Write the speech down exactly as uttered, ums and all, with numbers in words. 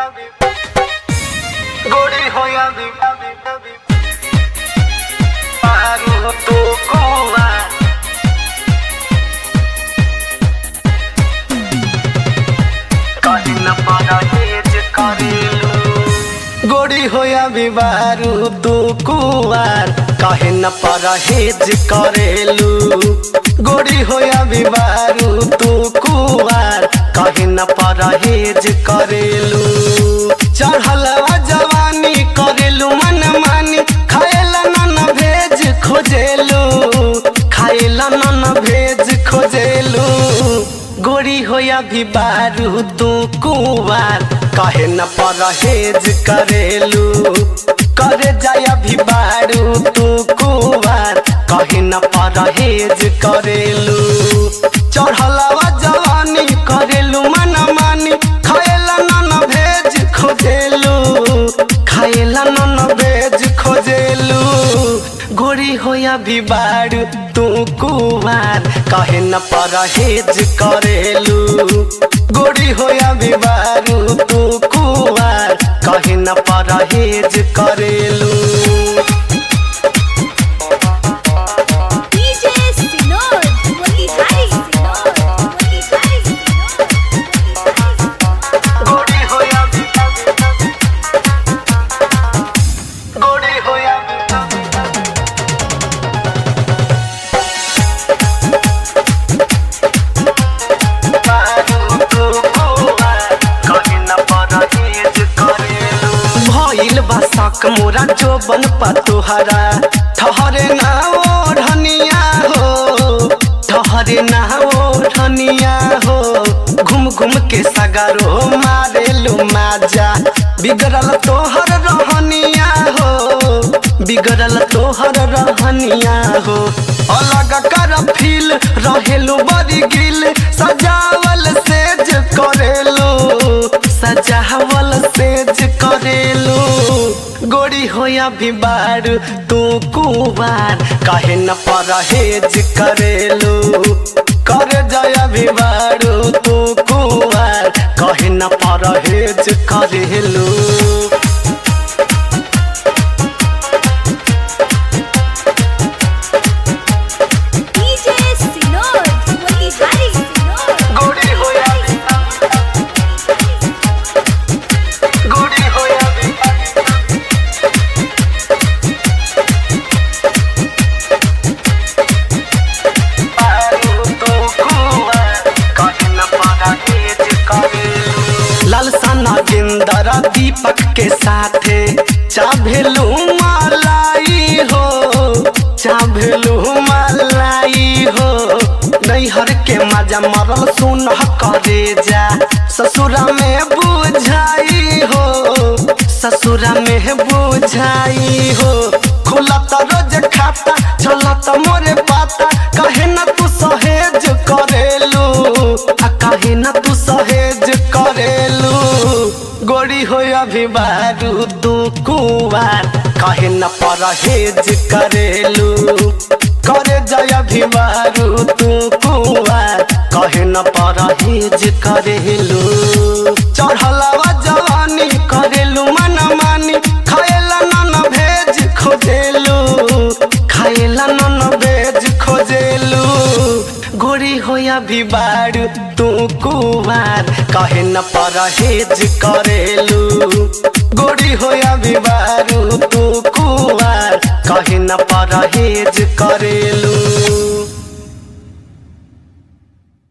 गोरी होया भी पारू तो कोवा कहीं न परहेज करेलू गोरी होया भी बारू तू कुवार कहीं न परहेज करेलू गोरी होया भी बारू तू कुवार कहीं न परहेज करेलू चढ़लवा जवानी करेलू मन मानी खाएला नन भेज खोजेलू खाएला नन भेज खोजेलू गोरी होया भी बारू तू कुवार कहे न परहेज करेलू करे जाया भी बारू तू कुवार कहे न परहेज करेलू चढ़लवा जवानी करेलू मन मानी खाएला नन भेज खोजेलू खाएला नन भेज खोजेलू गोरी होया भी बारू तू कुवार कहे न परहेज करेलू गोरी होया भी बारू तू कुवार कहे न परहेज करेलू बसक मोरा जो बन पा तुहरा ठहरे ना ओढ़निया हो ठहरे ना ओढ़निया हो घूम घूम के सगरो मारेलू माजा बिगड़ल तोहर रहनिया हो बिगड़ल तोहर रहनिया हो अलग कर फील रहेलू बड़ी गिल सजावल सेज करेलू सजावल सेज करेलू गोरी होया भी बारू तू कुवार कहे न परहेज करेलू कर जया भी बारू तू कुवार कहे न परहेज करेलू नागेंद्र दीपक के साथे चाभेलू मलाई हो चाभेलू मलाई हो नैहर के मजा मरल सुन करे जा ससुरा में बुझाई हो ससुरा में बुझाई हो खुलत रोज खाता चलत मोरे पाता कहे न तू सहेज करेलू कहे न तू सहेज करेलू गोरी होया भी बारू तू कुवार कहे न परहेज करेलू करे जया भी बारू तू कुवार कहे न परहेज करेलू चढ़लवा जवानी करेलू मन मानी खाएला नन भेज खोजेलू खाएला नन भेज खोजेलू गोरी होया भी बारू तू कुवार कहे न परहेज करेलू गोरी होया भी बारू तू कुवार कहे न परहेज करेलू।